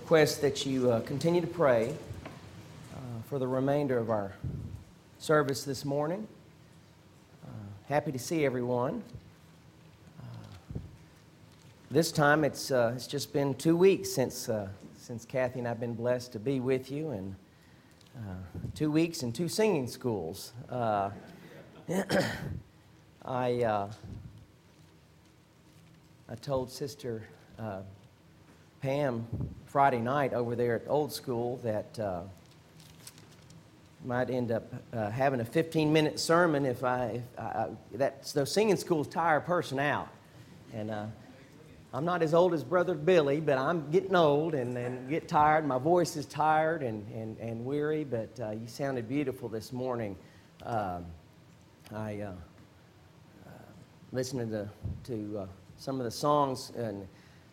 request that you continue to pray for the remainder of our service this morning. Happy to see everyone. This time it's just been 2 weeks since Kathy and I've been blessed to be with you, and 2 weeks and 2 singing schools. I told Sister Pam Friday night over there at Old School that might end up having a 15-minute sermon if those singing schools tire a person out. And I'm not as old as Brother Billy, but I'm getting old and get tired. My voice is tired and weary, but you sounded beautiful this morning. I listening to some of the songs, and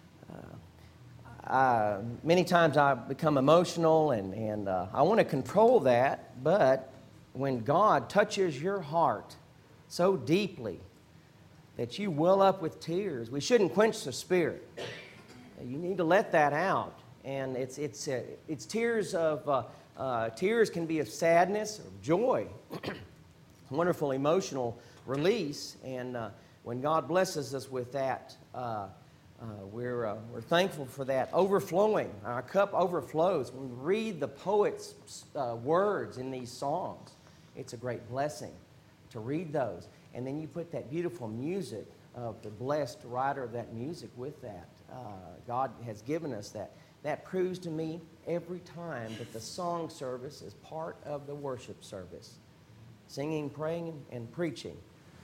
many times I become emotional, and I want to control that, but when God touches your heart so deeply that you well up with tears, we shouldn't quench the Spirit. You need to let that out, and it's tears of tears can be of sadness or joy, wonderful emotional release, and when God blesses us with that, we're thankful for that overflowing. Our cup overflows. When we read the poet's words in these songs, it's a great blessing to read those. And then you put that beautiful music of the blessed writer of that music with that. God has given us that. That proves to me every time that the song service is part of the worship service. Singing, praying, and preaching.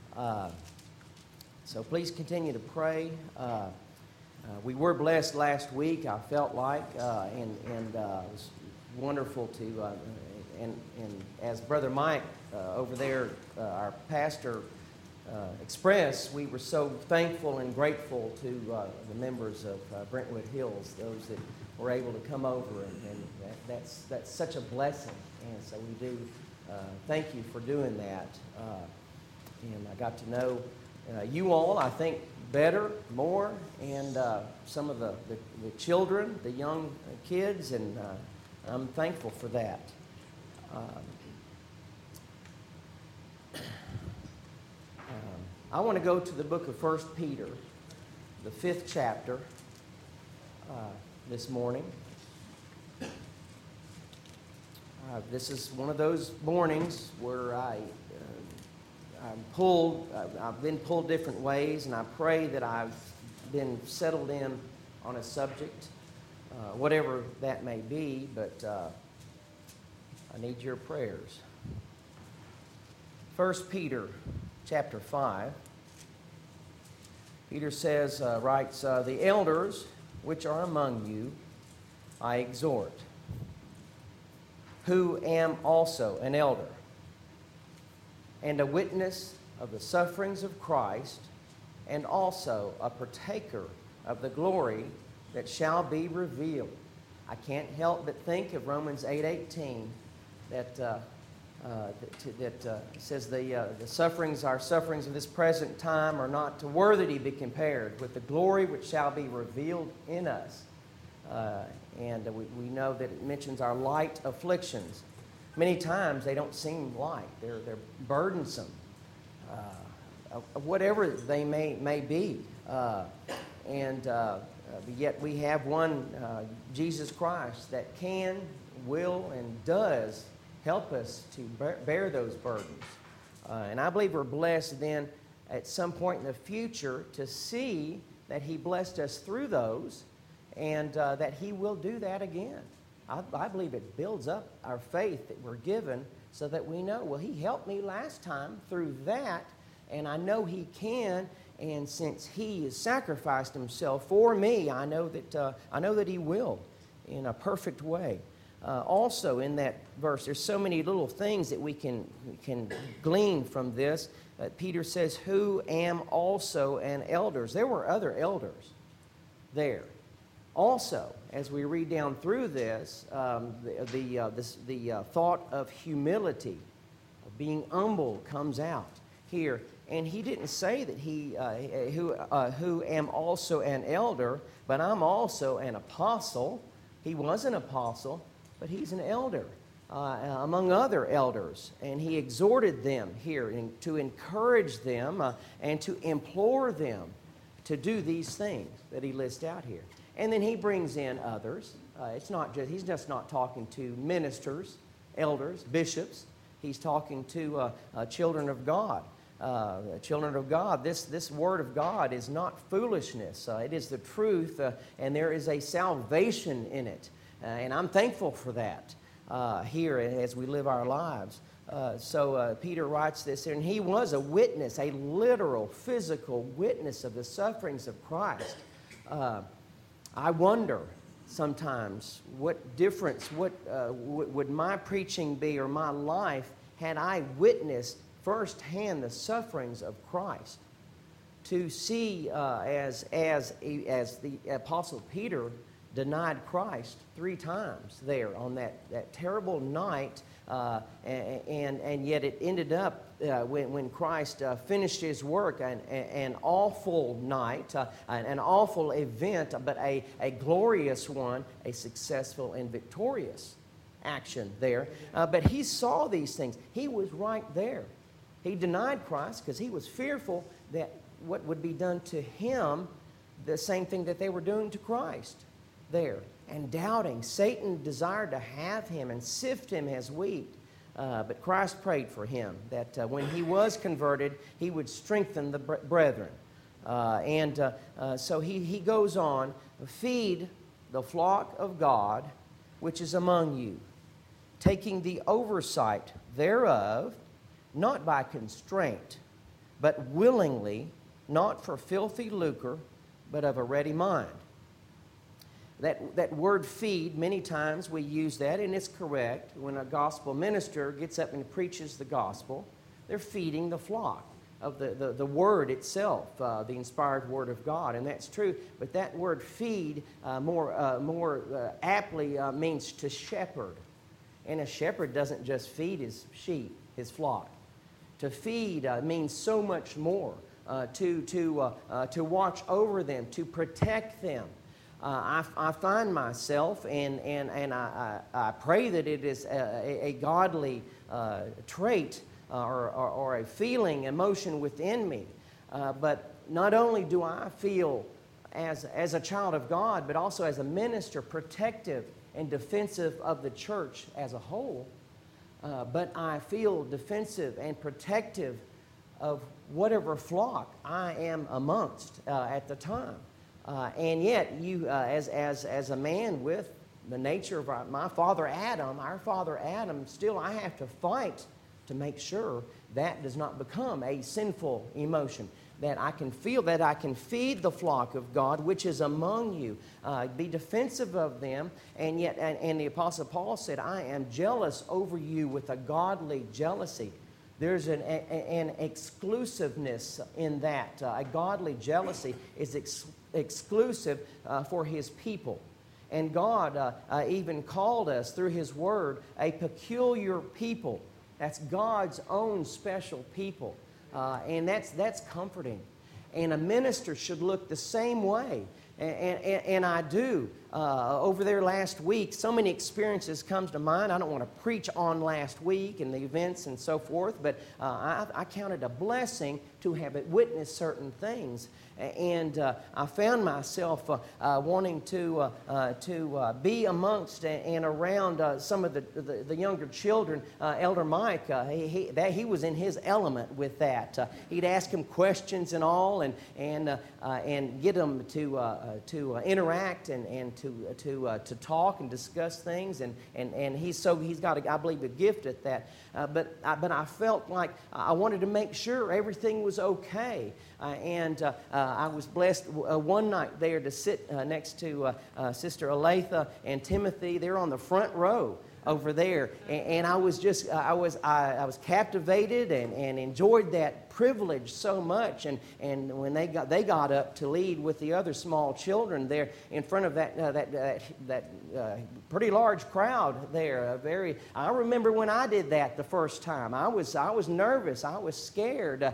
So please continue to pray. We were blessed last week, I felt like, and it was wonderful to, and as Brother Mike over there, our pastor, expressed, we were so thankful and grateful to the members of Brentwood Hills, those that were able to come over, and that's such a blessing, and so we do thank you for doing that. And I got to know you all, I think, better, more, and some of the children, the young kids, and I'm thankful for that. I want to go to the book of 1 Peter, the 5th chapter, this morning. This is one of those mornings where I've been pulled different ways, and I pray that I've been settled in on a subject, whatever that may be, but I need your prayers. 1 Peter chapter 5, Peter writes, the elders which are among you I exhort, who am also an elder, and a witness of the sufferings of Christ, and also a partaker of the glory that shall be revealed. I can't help but think of Romans 8:18, that says the sufferings, our sufferings of this present time are not worthy to be compared with the glory which shall be revealed in us. And we know that it mentions our light afflictions. Many times they don't seem light. They're burdensome, whatever they may be. Yet we have one, Jesus Christ, that can, will, and does help us to bear those burdens. And I believe we're blessed then at some point in the future to see that He blessed us through those, and that He will do that again. I believe it builds up our faith that we're given, so that we know, well, He helped me last time through that, and I know He can, and since He has sacrificed Himself for me, I know that He will in a perfect way. Also in that verse, there's so many little things that we can glean from this. Peter says, who am also an elders. There were other elders there. Also, as we read down through this, the thought of humility, of being humble, comes out here. And he didn't say that who am also an elder, but I'm also an apostle. He was an apostle, but he's an elder among other elders. And he exhorted them here to encourage them and to implore them to do these things that he lists out here. And then he brings in others. He's just not talking to ministers, elders, bishops. He's talking to children of God. Children of God, this word of God is not foolishness. It is the truth, and there is a salvation in it. And I'm thankful for that here as we live our lives. So Peter writes this here, and he was a witness, a literal, physical witness of the sufferings of Christ. I wonder sometimes what difference would my preaching be, or my life, had I witnessed firsthand the sufferings of Christ. To see as the Apostle Peter denied Christ 3 times there on that terrible night, and yet it ended up when Christ finished his work, an awful night, an awful event, but a glorious one, a successful and victorious action there. But he saw these things. He was right there. He denied Christ because he was fearful that what would be done to him, the same thing that they were doing to Christ there. And doubting, Satan desired to have him and sift him as wheat. But Christ prayed for him that when he was converted, he would strengthen the brethren. So he goes on, feed the flock of God, which is among you, taking the oversight thereof, not by constraint, but willingly, not for filthy lucre, but of a ready mind. That word feed, many times we use that, and it's correct. When a gospel minister gets up and preaches the gospel, they're feeding the flock of the word itself, the inspired word of God, and that's true. But that word feed more aptly means to shepherd. And a shepherd doesn't just feed his sheep, his flock. To feed means so much more. To watch over them, to protect them. I find myself, and I pray that it is a godly trait or a feeling, emotion within me. But not only do I feel as a child of God, but also as a minister, protective and defensive of the church as a whole, but I feel defensive and protective of whatever flock I am amongst at the time. And yet, you, as a man with the nature of my father Adam, our father Adam, still I have to fight to make sure that does not become a sinful emotion. That I can feel, that I can feed the flock of God which is among you, be defensive of them, and yet, and the Apostle Paul said, I am jealous over you with a godly jealousy. There's an exclusiveness in that. A godly jealousy is exclusive for His people. And God even called us through His Word a peculiar people. That's God's own special people. And that's comforting. And a minister should look the same way. And I do. Over there last week, so many experiences comes to mind. I don't want to preach on last week and the events and so forth, but I count it a blessing to have witnessed certain things. And I found myself wanting to be amongst and around some of the younger children. Elder Mike, he was in his element with that. He'd ask him questions and all, and get them to interact and to talk and discuss things. And he's got I believe a gift at that. But I felt like I wanted to make sure everything was okay. I was blessed one night there to sit next to Sister Aletha and Timothy. They're on the front row over there. And I was just, I was captivated and enjoyed that privilege so much. And when they got up to lead with the other small children there in front of that pretty large crowd there. I remember when I did that the first time. I was nervous. I was scared.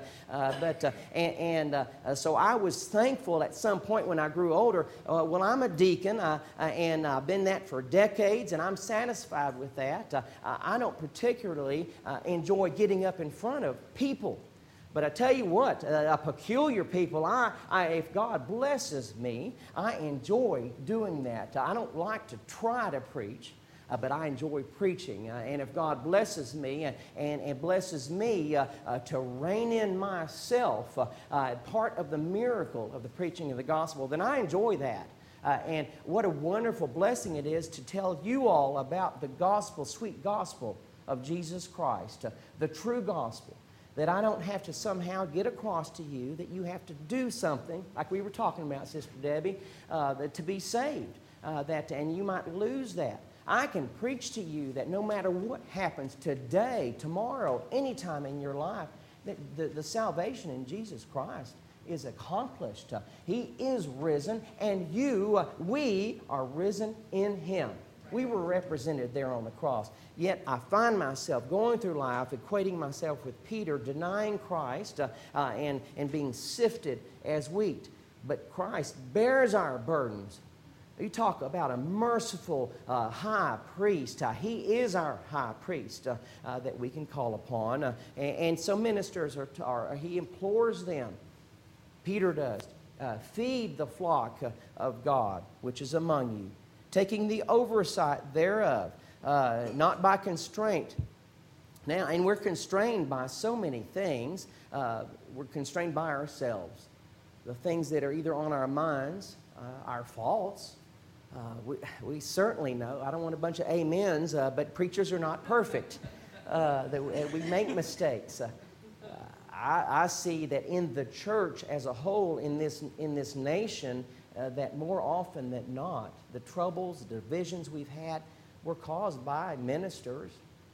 So I was thankful at some point when I grew older. Well, I'm a deacon, and I've been that for decades, and I'm satisfied with that. I don't particularly enjoy getting up in front of people. But I tell you what, a peculiar people, if God blesses me, I enjoy doing that. I don't like to try to preach, but I enjoy preaching. And if God blesses me and blesses me to rein in myself, part of the miracle of the preaching of the gospel, then I enjoy that. And what a wonderful blessing it is to tell you all about the gospel, sweet gospel of Jesus Christ, the true gospel. That I don't have to somehow get across to you, that you have to do something, like we were talking about, Sister Debbie, to be saved, and you might lose that. I can preach to you that no matter what happens today, tomorrow, anytime in your life, that the salvation in Jesus Christ is accomplished. He is risen, and we are risen in Him. We were represented there on the cross. Yet I find myself going through life, equating myself with Peter, denying Christ and being sifted as wheat. But Christ bears our burdens. You talk about a merciful high priest. He is our high priest that we can call upon. And so ministers he implores them. Peter does. Feed the flock of God, which is among you, taking the oversight thereof, not by constraint. Now, and we're constrained by so many things. We're constrained by ourselves. The things that are either on our minds, our faults. We certainly know, I don't want a bunch of amens, but preachers are not perfect. We make mistakes. I see that in the church as a whole, in this nation, that more often than not, the troubles, the divisions we've had were caused by ministers.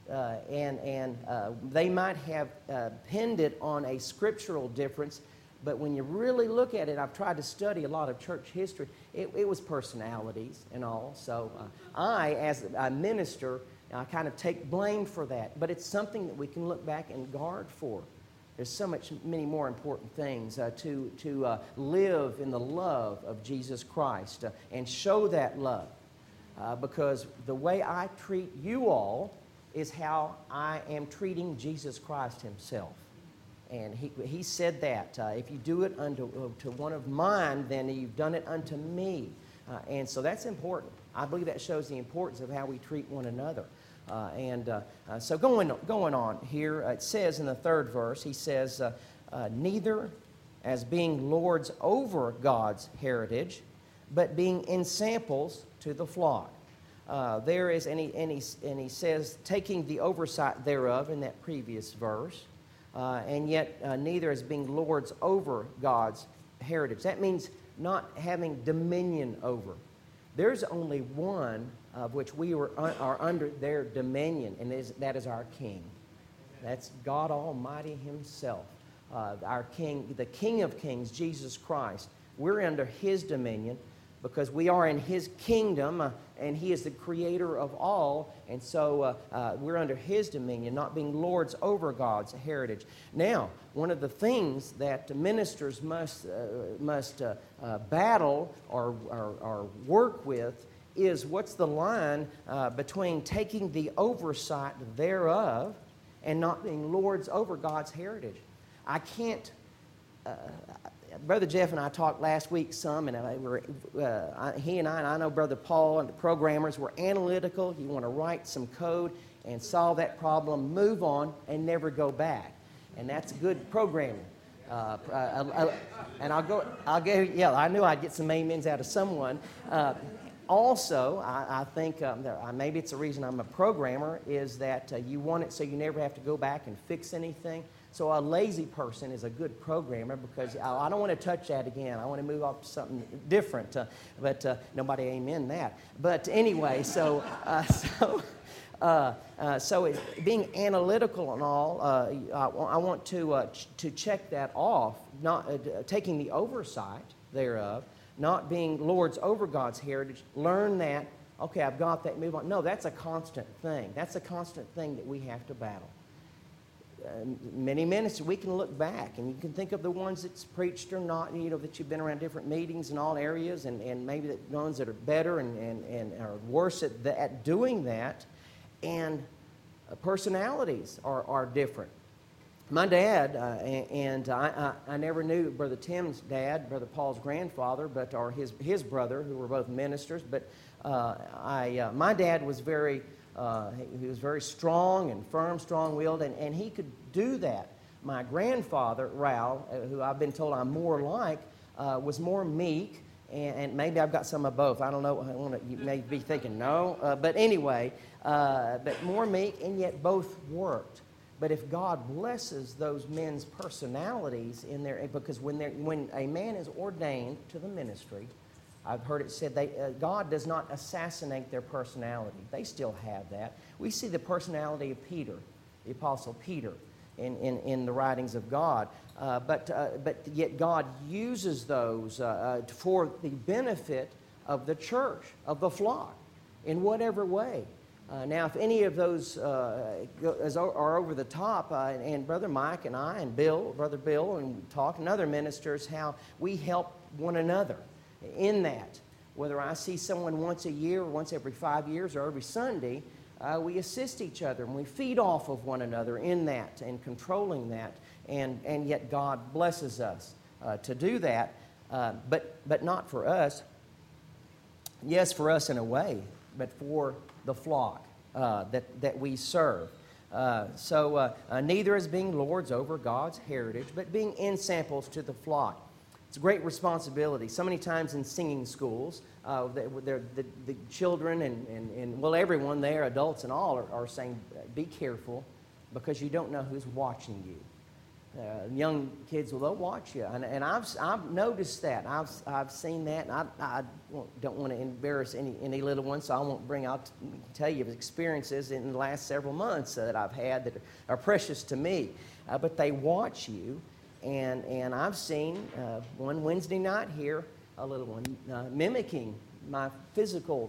And they might have pinned it on a scriptural difference, but when you really look at it, I've tried to study a lot of church history, it was personalities and all. So I, as a minister, I kind of take blame for that. But it's something that we can look back and guard for. There's many more important things to live in the love of Jesus Christ and show that love. Because the way I treat you all is how I am treating Jesus Christ Himself. And he said that. If you do it to one of mine, then you've done it unto me. And so that's important. I believe that shows the importance of how we treat one another. So going on here, it says in the third verse, he says, neither as being lords over God's heritage, but being ensamples to the flock. There is, and he says, taking the oversight thereof in that previous verse, and yet neither as being lords over God's heritage. That means not having dominion over. There's only one of which we are under their dominion, and that is our King. That's God Almighty Himself, our King, the King of Kings, Jesus Christ. We're under His dominion because we are in His kingdom, and He is the creator of all, and so we're under His dominion, not being lords over God's heritage. Now, one of the things that ministers must battle or work with is what's the line between taking the oversight thereof and not being lords over God's heritage. I can't... Brother Jeff and I talked last week some, and he and I know Brother Paul and the programmers were analytical. You want to write some code and solve that problem, move on, and never go back. And that's good programming. And I knew I'd get some amens out of someone. Also, I think maybe it's the reason I'm a programmer is that you want it so you never have to go back and fix anything. So a lazy person is a good programmer because I don't want to touch that again. I want to move off to something different. But nobody amen that. But anyway, Being analytical and all, I want to check that off, not taking the oversight thereof, not being lords over God's heritage. Learn that, okay, I've got that, move on. No, that's a constant thing. That's a constant thing that we have to battle. Many ministers, we can look back and you can think of the ones that's preached or not, that you've been around different meetings in all areas, and maybe the ones that are better and are worse at doing that, and personalities are different. My dad, I never knew Brother Tim's dad, Brother Paul's grandfather, or his brother, who were both ministers, but my dad was he was very strong and firm, strong-willed, and he could do that. My grandfather, Raul, who I've been told I'm more like, was more meek, and maybe I've got some of both. I don't know. You may be thinking, no. But anyway, but more meek, and yet both worked. But if God blesses those men's personalities in there, because when a man is ordained to the ministry, I've heard it said God does not assassinate their personality. They still have that. We see the personality of Peter, the Apostle Peter, in the writings of God. But yet God uses those for the benefit of the church, of the flock, in whatever way. Now, if any of those are over the top, and Brother Mike and I and Brother Bill, and we talk, and other ministers, how we help one another in that. Whether I see someone once a year, or once every 5 years, or every Sunday, we assist each other and we feed off of one another in that and controlling that. And yet God blesses us to do that, but not for us. Yes, for us in a way, but for the flock that we serve. Neither as being lords over God's heritage, but being ensamples to the flock. It's a great responsibility. So many times in singing schools, the children and everyone there, adults and all, are saying, be careful, because you don't know who's watching you. Young kids, they'll watch you. And I've noticed that. I've seen that. And I don't want to embarrass any little ones, so I won't tell you experiences in the last several months that I've had that are precious to me. But they watch you. And I've seen one Wednesday night here, a little one mimicking my physical.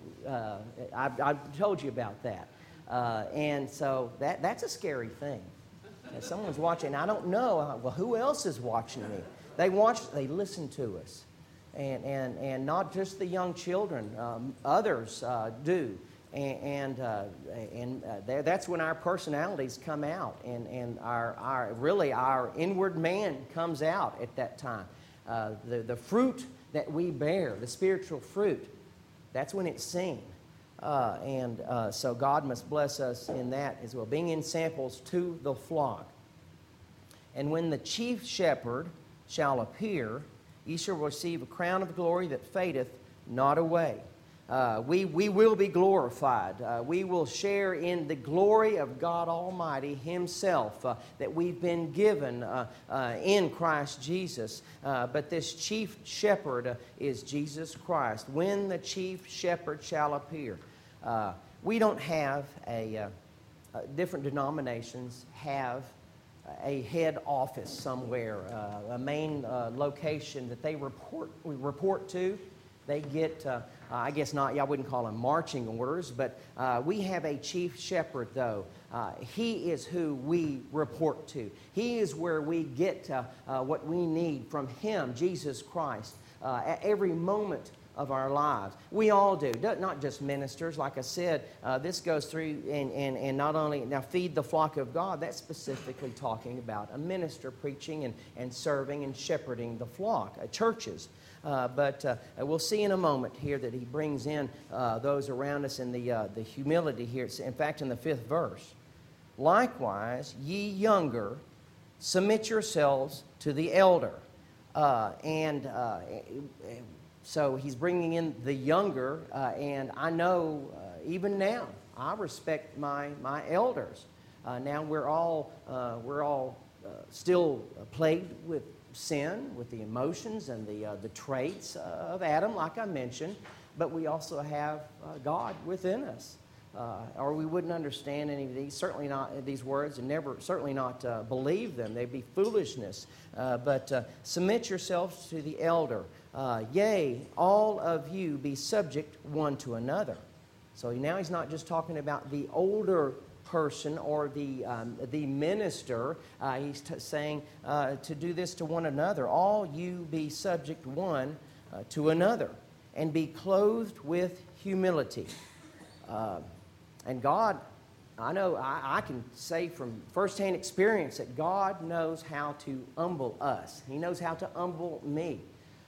I've told you about that. And so that's a scary thing. If someone's watching, I don't know, well, who else is watching me? They listen to us. And not just the young children, others do. That's when our personalities come out, and our inward man comes out at that time. The fruit that we bear, the spiritual fruit, that's when it's seen. So God must bless us in that as well, being ensamples to the flock. And when the chief shepherd shall appear, ye shall receive a crown of glory that fadeth not away. We will be glorified. We will share in the glory of God Almighty Himself that we've been given in Christ Jesus. But this chief shepherd is Jesus Christ. When the chief shepherd shall appear. We don't have different denominations have a head office somewhere, a main location that they report to. They get, I guess not, I wouldn't call them marching orders, but we have a chief shepherd, though. He is who we report to. He is where we get what we need from Him, Jesus Christ, at every moment of our lives. We all do, not just ministers. Like I said, this goes through and not only, now feed the flock of God, that's specifically talking about a minister preaching and serving and shepherding the flock, churches. But we'll see in a moment here that he brings in those around us in the humility here. In fact, in the 5th verse, likewise, ye younger, submit yourselves to the elder. So he's bringing in the younger, and I know even now I respect my elders. Now we're all still plagued with sin, with the emotions and the traits of Adam, like I mentioned, but we also have God within us. or we wouldn't understand any of these, certainly not these words, and certainly not believe them. They'd be foolishness. But submit yourselves to the elder. Yea, all of you be subject one to another. So now he's not just talking about the older person or the minister. He's saying to do this to one another. All you be subject one to another, and be clothed with humility. And God, I know I can say from firsthand experience that God knows how to humble us. He knows how to humble me.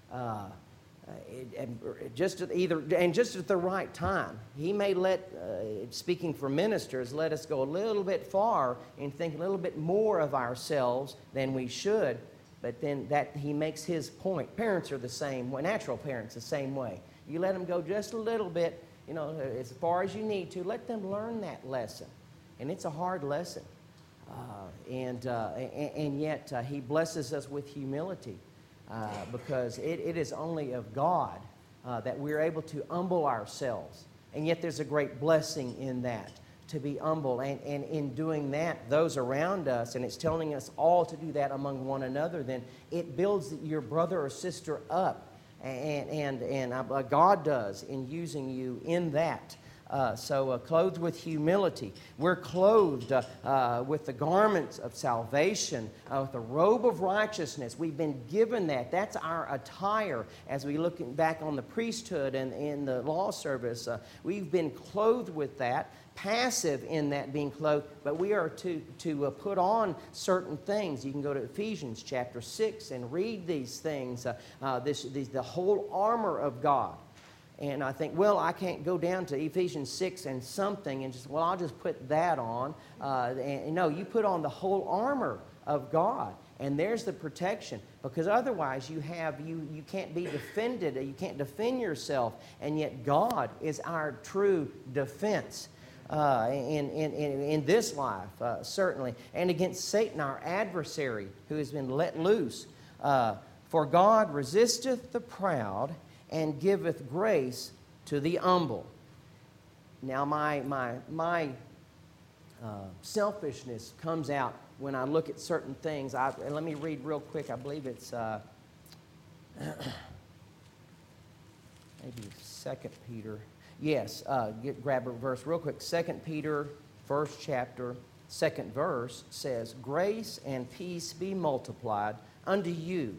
Just at the right time. He may speaking for ministers, let us go a little bit far and think a little bit more of ourselves than we should. But then that he makes his point. Parents are the same way. Natural parents the same way. You let them go just a little bit, as far as you need to. Let them learn that lesson, and it's a hard lesson. And yet he blesses us with humility. Because it is only of God that we're able to humble ourselves. And yet there's a great blessing in that, to be humble. And in doing that, those around us, and it's telling us all to do that among one another, then it builds your brother or sister up. And God does in using you in that. So clothed with humility. We're clothed with the garments of salvation, with the robe of righteousness. We've been given that. That's our attire as we look back on the priesthood and in the law service. We've been clothed with that, passive in that being clothed, but we are to put on certain things. You can go to Ephesians chapter 6 and read these things, the whole armor of God. And I think, I can't go down to Ephesians 6 and something and I'll just put that on. No, you put on the whole armor of God. And there's the protection. Because otherwise you can't be defended. You can't defend yourself. And yet God is our true defense in this life, certainly. And against Satan, our adversary, who has been let loose. For God resisteth the proud, and giveth grace to the humble. Now, my selfishness comes out when I look at certain things. And let me read real quick. I believe it's maybe 2 Peter. Yes, grab a verse real quick. 2 Peter, 1st chapter, 2nd verse says, Grace and peace be multiplied unto you.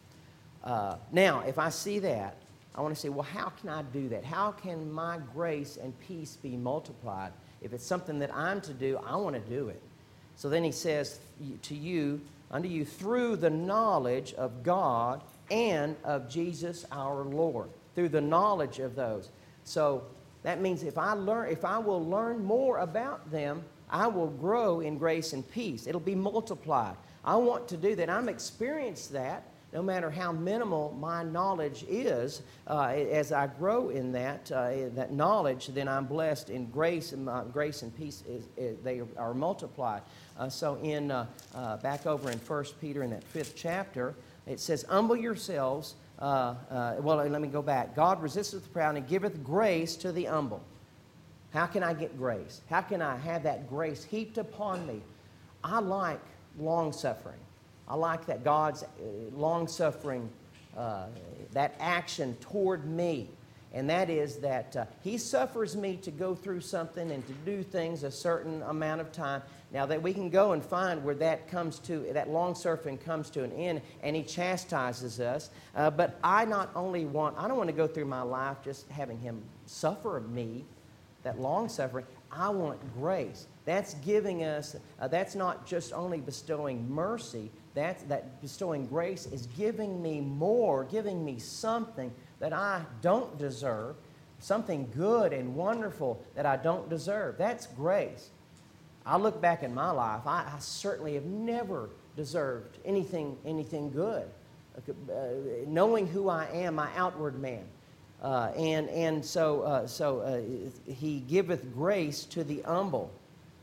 Now, if I see that, I want to say, how can I do that? How can my grace and peace be multiplied? If it's something that I'm to do, I want to do it. So then he says unto you, through the knowledge of God and of Jesus our Lord. Through the knowledge of those. So that means if I will learn more about them, I will grow in grace and peace. It'll be multiplied. I want to do that. I'm experienced that. No matter how minimal my knowledge is, as I grow in that knowledge, then I'm blessed in grace, and my grace and peace they are multiplied. So back over in 1 Peter in that 5th chapter, it says, "Humble yourselves." Let me go back. God resisteth the proud and giveth grace to the humble. How can I get grace? How can I have that grace heaped upon me? I like long-suffering. I like that God's long-suffering, that action toward me. And that is that He suffers me to go through something and to do things a certain amount of time. Now that we can go and find where that long-suffering comes to an end, and He chastises us. But I don't want to go through my life just having Him suffer me, that long-suffering. I want grace. That's giving us, that's not just only bestowing mercy, that bestowing grace is giving me more, giving me something that I don't deserve, something good and wonderful that I don't deserve. That's grace. I look back in my life, I certainly have never deserved anything good. Knowing who I am, my outward man. So He giveth grace to the humble.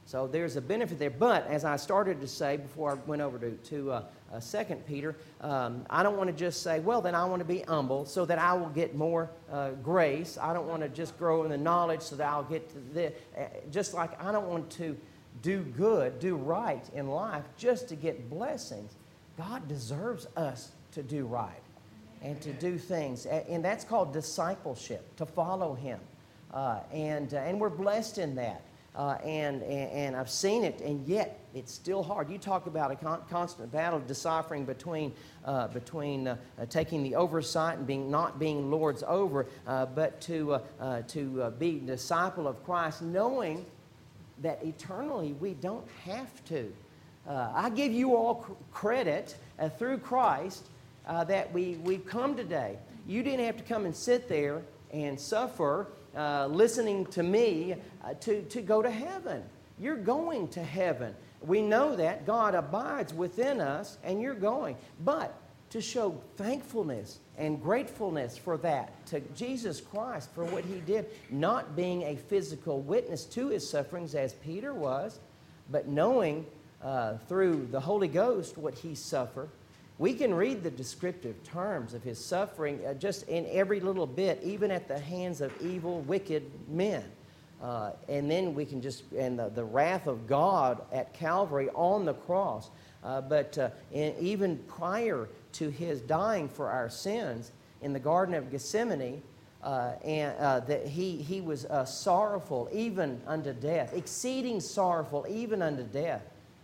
So there's a benefit there. But as I started to say before I went over to 2 Peter, I don't want to just say, well, then I want to be humble so that I will get more grace. I don't want to just grow in the knowledge so that I'll get to this. Just like I don't want to do good, do right in life just to get blessings. God deserves us to do right and to do things. And that's called discipleship, to follow Him. And we're blessed in that. And I've seen it, and yet it's still hard. You talk about a constant battle deciphering between taking the oversight and not being lords over, but to be a disciple of Christ, knowing that eternally we don't have to. I give you all credit through Christ that we've come today. You didn't have to come and sit there and suffer listening to me to go to heaven. You're going to heaven. We know that God abides within us, and you're going. But to show thankfulness and gratefulness for that, to Jesus Christ for what He did, not being a physical witness to His sufferings as Peter was, but knowing through the Holy Ghost what He suffered. We can read the descriptive terms of His suffering just in every little bit, even at the hands of evil, wicked men. And then we can and the wrath of God at Calvary on the cross. But even prior to His dying for our sins in the Garden of Gethsemane, that he was sorrowful even unto death, exceeding sorrowful even unto death.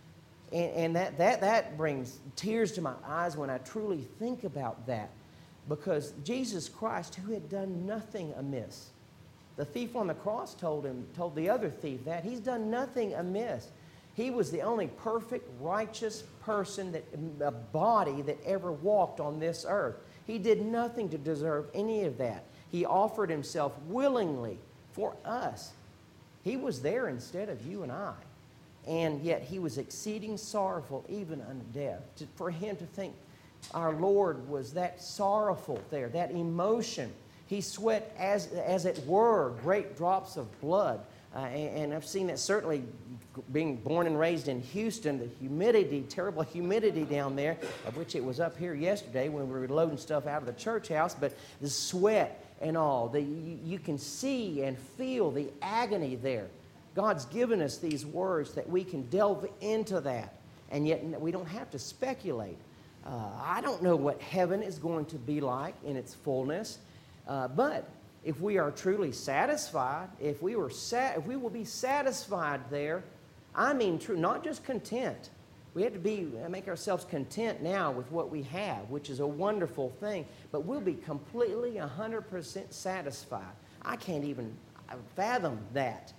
And that brings tears to my eyes when I truly think about that. Because Jesus Christ, who had done nothing amiss. The thief on the cross told the other thief that. He's done nothing amiss. He was the only perfect, righteous person, a body that ever walked on this earth. He did nothing to deserve any of that. He offered Himself willingly for us. He was there instead of you and I. And yet He was exceeding sorrowful even unto death. For Him to think our Lord was that sorrowful there, that emotion. He sweat as it were great drops of blood. And I've seen that certainly being born and raised in Houston, the humidity, terrible humidity down there, of which it was up here yesterday when we were loading stuff out of the church house, but the sweat and all, you can see and feel the agony there. God's given us these words that we can delve into that, and yet we don't have to speculate. I don't know what heaven is going to be like in its fullness, but if we are truly satisfied, if we will be satisfied there, I mean true, not just content. We have to make ourselves content now with what we have, which is a wonderful thing, but we'll be completely 100% satisfied. I can't even fathom that.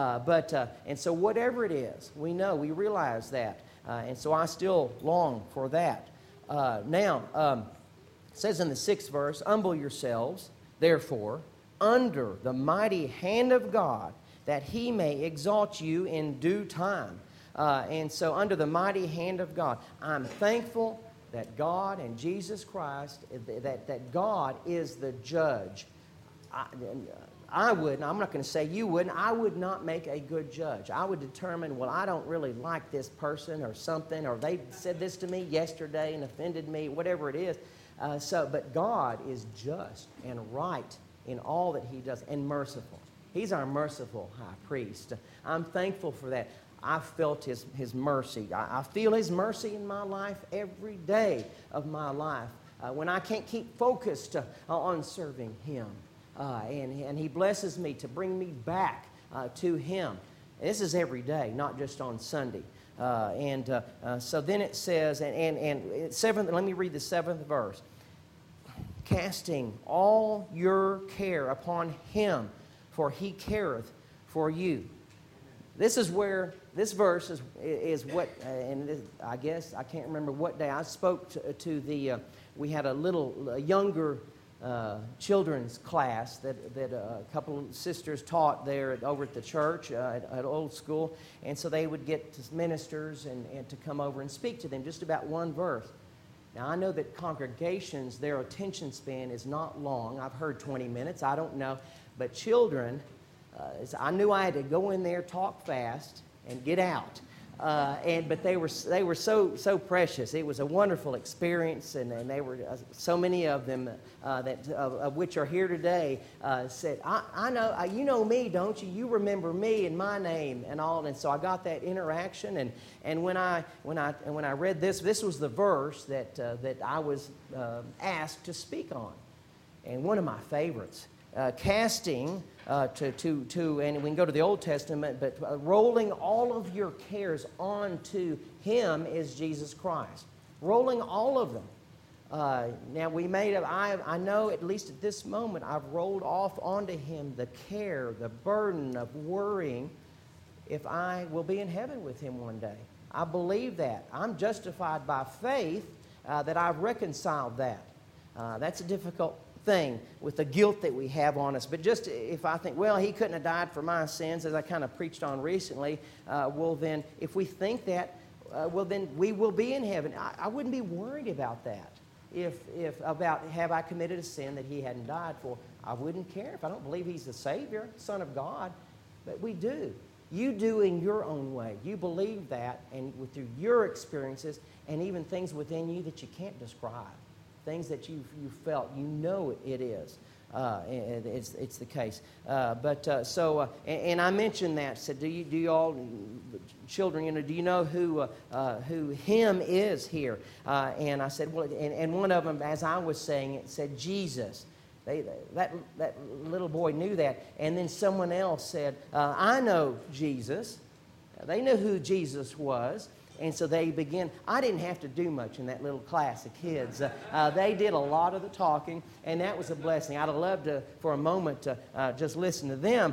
And so whatever it is, we realize that. And so I still long for that. It says in the 6th verse, humble yourselves, therefore, under the mighty hand of God, that He may exalt you in due time. And so under the mighty hand of God, I'm thankful that God and Jesus Christ, that God is the judge. I'm not going to say you wouldn't, I would not make a good judge. I would determine, well, I don't really like this person or something, or they said this to me yesterday and offended me, whatever it is. But God is just and right in all that He does, and merciful. He's our merciful high priest. I'm thankful for that. I've felt His mercy. I feel His mercy in my life every day of my life when I can't keep focused on serving Him. And He blesses me to bring me back to Him. This is every day, not just on Sunday. So then it says, and seventh. Let me read the 7th verse. Casting all your care upon Him, for He careth for you. This is where this verse is what, I guess I can't remember what day I spoke to the. We had a younger children's class that a couple of sisters taught there over at the church at Old School, and so they would get ministers and to come over and speak to them just about one verse. Now I know that congregations, their attention span is not long. I've heard 20 minutes, I don't know, but children, I knew I had to go in there, talk fast, and get out. But they were so precious. It was a wonderful experience, and they were so many of them of which are here today said, I know you know me, don't you? You remember me and my name and all. And so I got that interaction. And when I read this was the verse that I was asked to speak on, and one of my favorites. Casting and we can go to the Old Testament, but rolling all of your cares onto Him is Jesus Christ. Rolling all of them. Now I know at least at this moment I've rolled off onto Him the care, the burden of worrying if I will be in heaven with Him one day. I believe that. I'm justified by faith that I've reconciled that. That's a difficult thing with the guilt that we have on us. But just if I think, well, He couldn't have died for my sins, as I kind of preached on recently, well then, if we think that, well then we will be in heaven. I wouldn't be worried about that. If about have I committed a sin that He hadn't died for, I wouldn't care if I don't believe He's the Savior, Son of God. But we do. You do in your own way. You believe that, and through your experiences, and even things within you that you can't describe. Things that you felt, you know it is. It's the case. And I mentioned that. Said, do you all children? Do you know who Him is here? And I said, well, and one of them, as I was saying it, said Jesus. That little boy knew that. And then someone else said, I know Jesus. They knew who Jesus was. And so they began. I didn't have to do much in that little class of kids. They did a lot of the talking, and that was a blessing. I'd have loved to, for a moment, to just listen to them.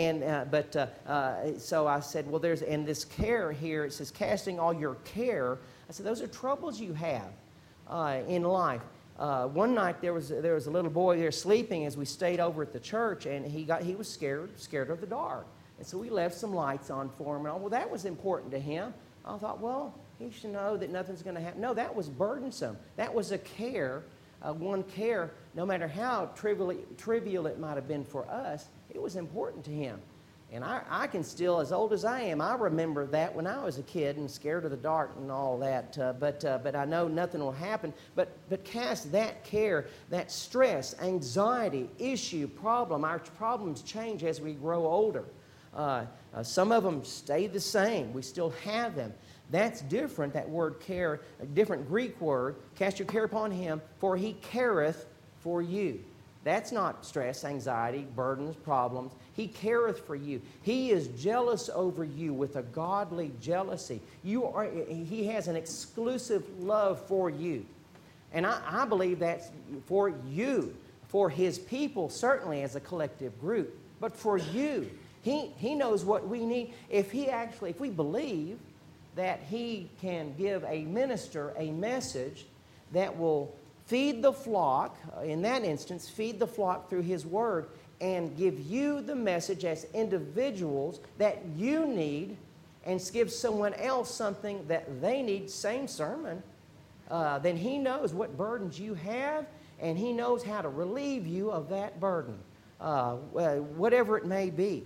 So I said, well, there's this care here. It says, casting all your care. I said, those are troubles you have in life. One night there was a little boy there sleeping as we stayed over at the church, and he was scared of the dark. And so we left some lights on for him. And well, that was important to him. I thought, well, he should know that nothing's going to happen. No, that was burdensome. That was a care, one care, no matter how trivial it might have been for us, it was important to him. And I can still, as old as I am, I remember that when I was a kid and scared of the dark and all that. But I know nothing will happen. But cast that care, that stress, anxiety, issue, problem. Our problems change as we grow older. Some of them stay the same. We still have them. That's different, that word care, a different Greek word. Cast your care upon Him, for He careth for you. That's not stress, anxiety, burdens, problems. He careth for you. He is jealous over you with a godly jealousy. He has an exclusive love for you. And I believe that's for you, for His people, certainly as a collective group, but for you. He knows what we need. If we believe that He can give a minister a message that will feed the flock, in that instance, feed the flock through His Word, and give you the message as individuals that you need, and give someone else something that they need, same sermon, then He knows what burdens you have, and He knows how to relieve you of that burden, whatever it may be.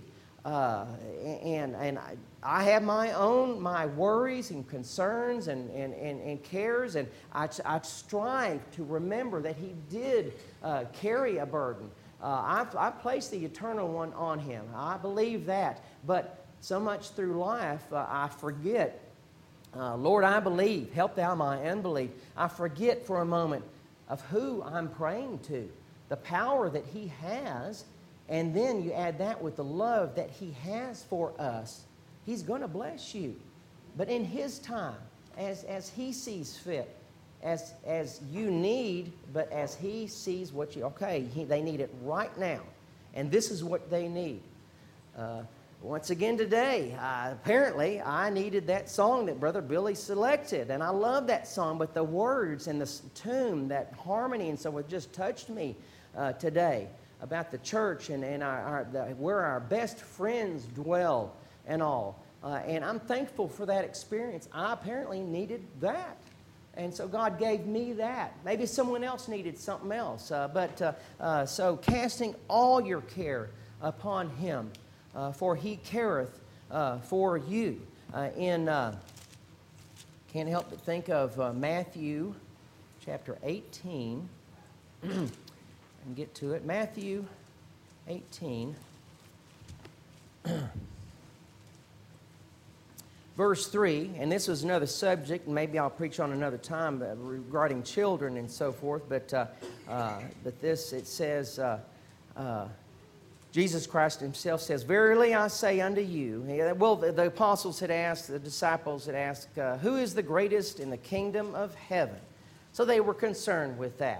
And I have my worries and concerns and cares, and I strive to remember that He did carry a burden. I place the eternal one on Him. I believe that. But so much through life, I forget. Lord, I believe. Help Thou my unbelief. I forget for a moment of who I'm praying to, the power that He has. And then you add that with the love that He has for us. He's going to bless you. But in His time, as He sees fit, as you need, but as He sees what they need it right now. And this is what they need. Once again today, apparently I needed that song that Brother Billy selected. And I love that song, but the words and the tune, that harmony and so forth just touched me today. About the church and where our best friends dwell and all. And I'm thankful for that experience. I apparently needed that. And so God gave me that. Maybe someone else needed something else. So casting all your care upon Him, for He careth for you. Can't help but think of Matthew chapter 18. And get to it. Matthew 18. Verse 3, and this was another subject, and maybe I'll preach on another time regarding children and so forth, but this, it says, Jesus Christ himself says, "Verily I say unto you," well, the apostles had asked, the disciples had asked, who is the greatest in the kingdom of heaven? So they were concerned with that.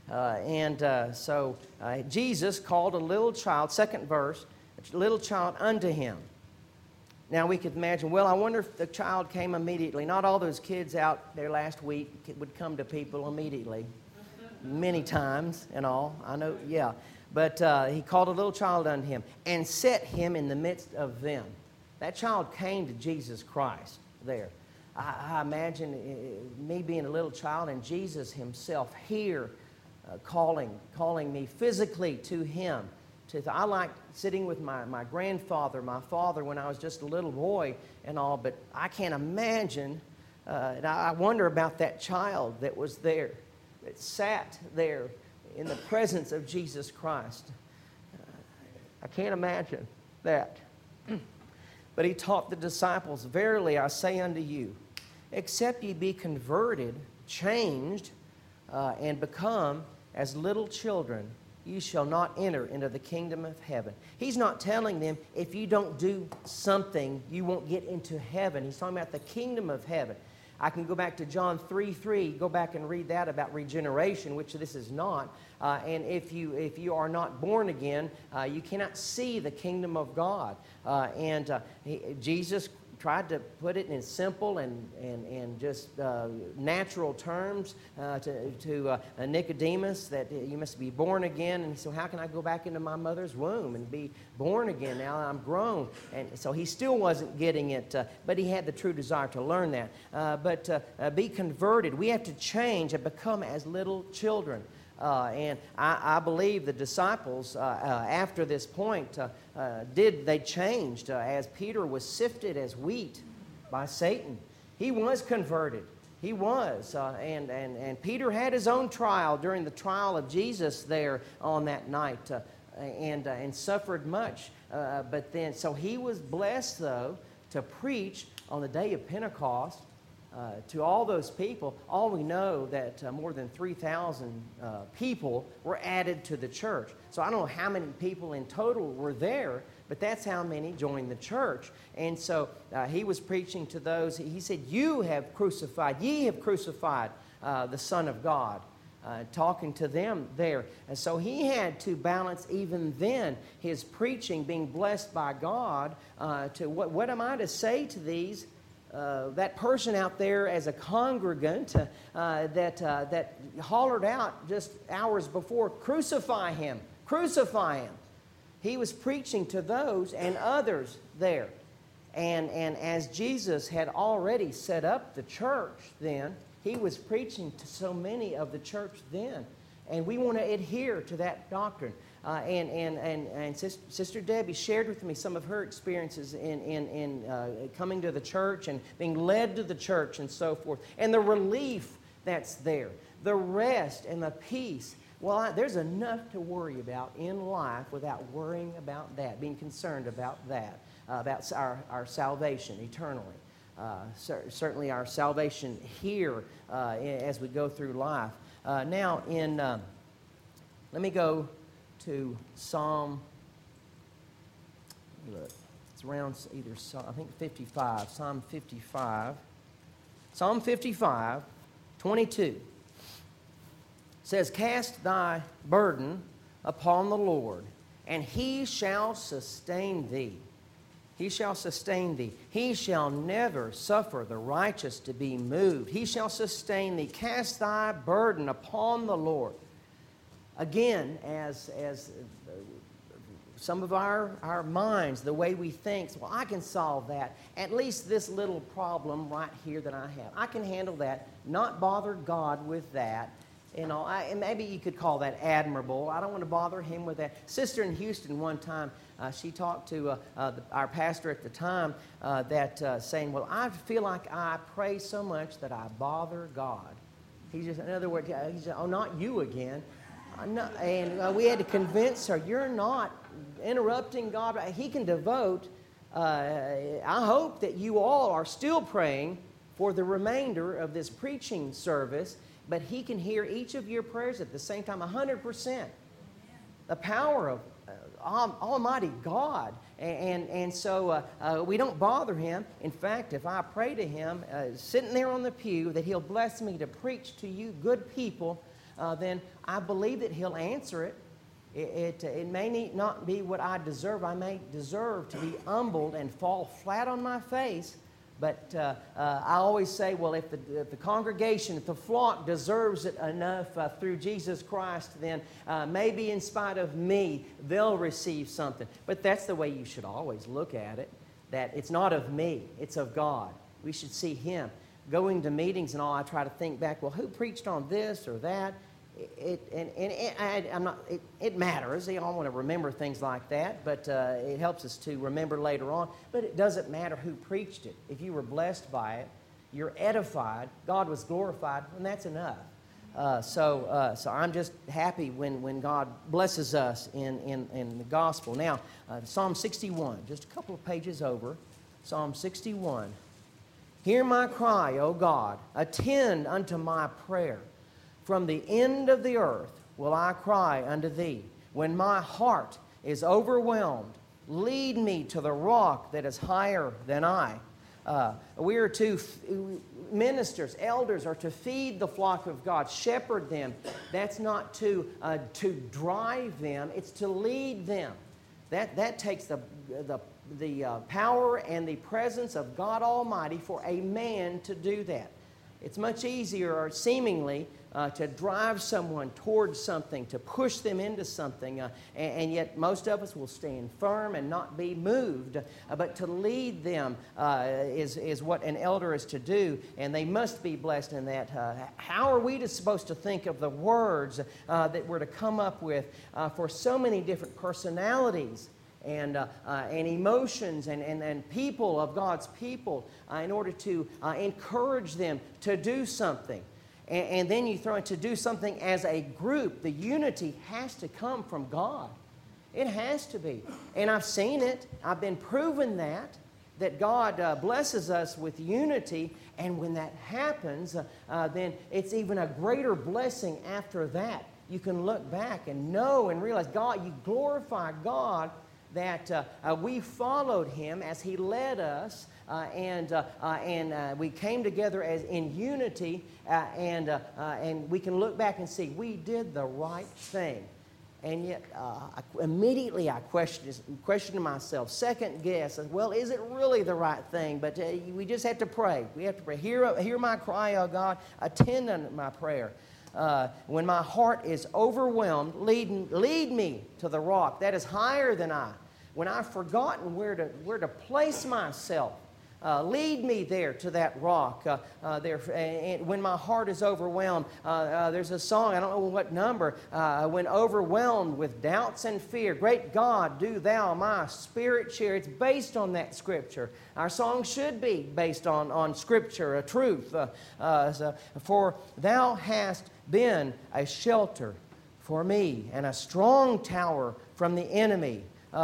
So Jesus called a little child, second verse, a little child unto him. Now we could imagine, well, I wonder if the child came immediately. Not all those kids out there last week would come to people immediately. Many times and all. I know, yeah. But he called a little child unto him and set him in the midst of them. That child came to Jesus Christ there. I imagine me being a little child and Jesus himself here calling me physically to him. I like sitting with my grandfather, my father, when I was just a little boy and all, but I can't imagine, and I wonder about that child that was there, that sat there in the presence of Jesus Christ. I can't imagine that. But he taught the disciples, "Verily I say unto you, except ye be converted, changed, and become as little children, you shall not enter into the kingdom of heaven." He's not telling them if you don't do something, you won't get into heaven. He's talking about the kingdom of heaven. I can go back to John 3:3, go back and read that about regeneration, which this is not. And if you are not born again, you cannot see the kingdom of God. Jesus tried to put it in simple and just natural terms to Nicodemus, that you must be born again. And so how can I go back into my mother's womb and be born again now that I'm grown? And so he still wasn't getting it, but he had the true desire to learn that. But be converted. We have to change and become as little children. And I believe the disciples, after this point, they changed as Peter was sifted as wheat by Satan. He was converted. He was. And Peter had his own trial during the trial of Jesus there on that night and suffered much. But then, so he was blessed, though, to preach on the day of Pentecost. To all those people. All we know that more than 3,000 people were added to the church. So I don't know how many people in total were there, but that's how many joined the church. And so he was preaching to those. He said, ye have crucified the Son of God. Talking to them there. And so he had to balance even then his preaching, being blessed by God, to what am I to say to these that person out there as a congregant that hollered out just hours before, "Crucify him, crucify him." He was preaching to those and others there. And as Jesus had already set up the church then, he was preaching to so many of the church then. And we want to adhere to that doctrine. And Sister Debbie shared with me some of her experiences in coming to the church and being led to the church and so forth. And the relief that's there. The rest and the peace. Well, there's enough to worry about in life without worrying about that, being concerned about that, about our salvation eternally. Certainly our salvation here as we go through life. Now, let me go to Psalm, look, it's around either, I think 55, Psalm 55. Psalm 55, 22 says, "Cast thy burden upon the Lord, and he shall sustain thee. He shall sustain thee. He shall never suffer the righteous to be moved. He shall sustain thee. Cast thy burden upon the Lord." Again, as some of our minds, the way we think, well, I can solve that. At least this little problem right here that I have. I can handle that, not bother God with that. and all. And maybe you could call that admirable. I don't want to bother him with that. Sister in Houston one time, she talked to our pastor at the time saying, well, I feel like I pray so much that I bother God. In other words, he said, oh, not you again. And we had to convince her, you're not interrupting God. He can devote. I hope that you all are still praying for the remainder of this preaching service, but He can hear each of your prayers at the same time, 100%. The power of Almighty God. And so we don't bother Him. In fact, if I pray to Him, sitting there on the pew, that He'll bless me to preach to you good people, then I believe that He'll answer it. It may not be what I deserve. I may deserve to be humbled and fall flat on my face. But I always say, well, if the congregation, if the flock deserves it enough through Jesus Christ, then maybe in spite of me, they'll receive something. But that's the way you should always look at it, that it's not of me, it's of God. We should see Him. Going to meetings and all, I try to think back, well, who preached on this or that? It matters. They all want to remember things like that, but it helps us to remember later on. But it doesn't matter who preached it. If you were blessed by it, you're edified, God was glorified, and that's enough. So I'm just happy when God blesses us in the gospel. Now, Psalm 61, just a couple of pages over, Psalm 61. Hear my cry, O God, attend unto my prayer. From the end of the earth will I cry unto Thee. When my heart is overwhelmed, lead me to the rock that is higher than I. We are to, ministers, elders are to feed the flock of God, shepherd them. That's not to drive them, it's to lead them. That takes the power and the presence of God Almighty for a man to do that. It's much easier, seemingly, to drive someone towards something, to push them into something, and yet most of us will stand firm and not be moved. But to lead them is what an elder is to do, and they must be blessed in that. How are we supposed to think of the words that we're to come up with for so many different personalities and emotions and people of God's people in order to encourage them to do something? And then you throw in to do something as a group. The unity has to come from God. It has to be. And I've seen it. I've been proven that God blesses us with unity. And when that happens, then it's even a greater blessing after that. You can look back and know and realize, God, you glorify God that we followed Him as He led us, and we came together as in unity, and we can look back and see we did the right thing. And yet, immediately I questioned myself, second guess, well, is it really the right thing? But we just have to pray. We have to pray. Hear my cry, O God, attend unto my prayer. When my heart is overwhelmed, lead me to the rock that is higher than I. When I've forgotten where to place myself, lead me there to that rock. And when my heart is overwhelmed, there's a song, I don't know what number, when overwhelmed with doubts and fear, great God, do Thou my spirit cheer. It's based on that Scripture. Our song should be based on Scripture, a truth. For Thou hast been a shelter for me and a strong tower from the enemy.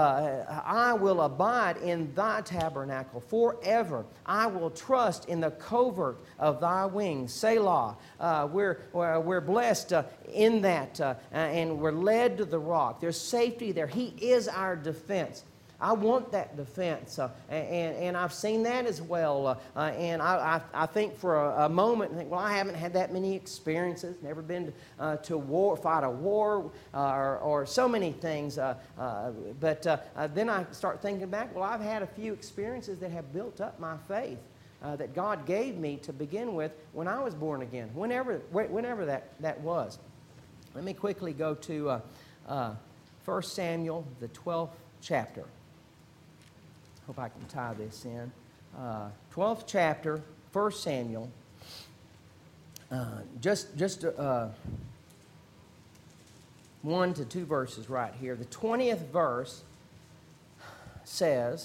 I will abide in Thy tabernacle forever. I will trust in the covert of Thy wings. Selah. We're blessed in that, and we're led to the rock. There's safety there. He is our defense. I want that defense, and I've seen that as well. And I think for a moment, well, I haven't had that many experiences, never been to war, fight a war, or so many things. But then I start thinking back, well, I've had a few experiences that have built up my faith that God gave me to begin with when I was born again, whenever that was. Let me quickly go to 1 Samuel, the 12th chapter. Hope I can tie this in. 12th chapter, 1 Samuel. Just 1 to 2 verses right here. The 20th verse says,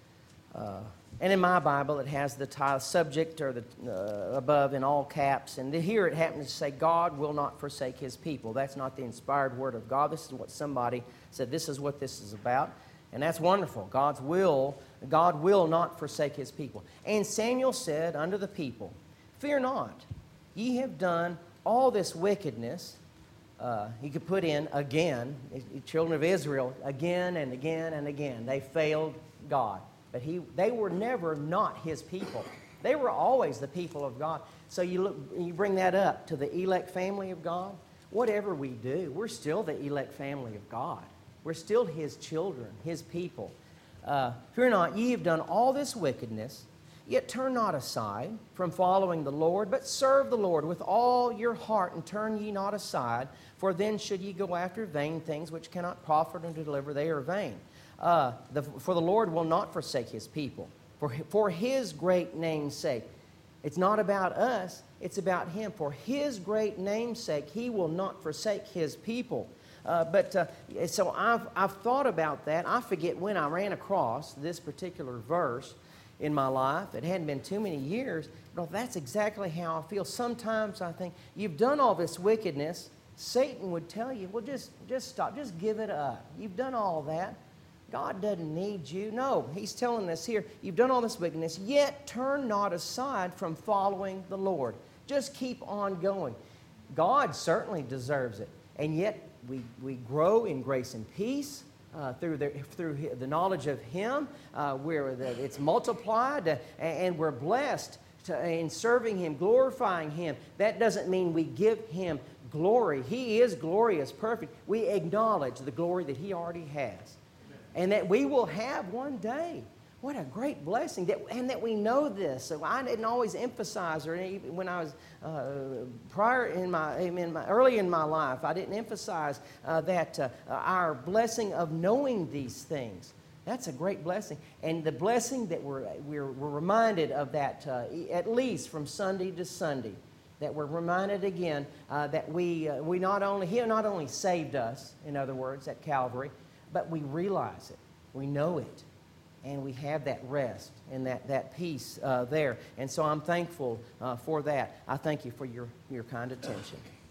and in my Bible it has the title subject or the above in all caps, and here it happens to say, God will not forsake His people. That's not the inspired word of God. This is what somebody said, this is what this is about. And that's wonderful. God will not forsake His people. And Samuel said unto the people, fear not, ye have done all this wickedness. He could put in again, the children of Israel, again and again and again. They failed God. But they were never not His people. They were always the people of God. So you bring that up to the elect family of God. Whatever we do, we're still the elect family of God. We're still His children, His people. Fear not, ye have done all this wickedness, yet turn not aside from following the Lord, but serve the Lord with all your heart, and turn ye not aside, for then should ye go after vain things which cannot profit and deliver, they are vain. For the Lord will not forsake His people, for His great name's sake. It's not about us, it's about Him. For His great name's sake, He will not forsake His people. So I've thought about that. I forget when I ran across this particular verse in my life. It hadn't been too many years, but that's exactly how I feel. Sometimes I think, you've done all this wickedness. Satan would tell you, well, just stop. Just give it up. You've done all that. God doesn't need you. No, He's telling us here, you've done all this wickedness, yet turn not aside from following the Lord. Just keep on going. God certainly deserves it. And yet we grow in grace and peace through the knowledge of Him. It's multiplied, and we're blessed in serving Him, glorifying Him. That doesn't mean we give Him glory. He is glorious, perfect. We acknowledge the glory that He already has, and that we will have one day. What a great blessing, and that we know this. So I didn't always emphasize, or even when I was early in my life, I didn't emphasize that our blessing of knowing these things. That's a great blessing, and the blessing that we're reminded of that at least from Sunday to Sunday. That we're reminded again that He not only saved us, in other words, at Calvary, but we realize it, we know it. And we have that rest and that peace there. And so I'm thankful for that. I thank you for your kind attention.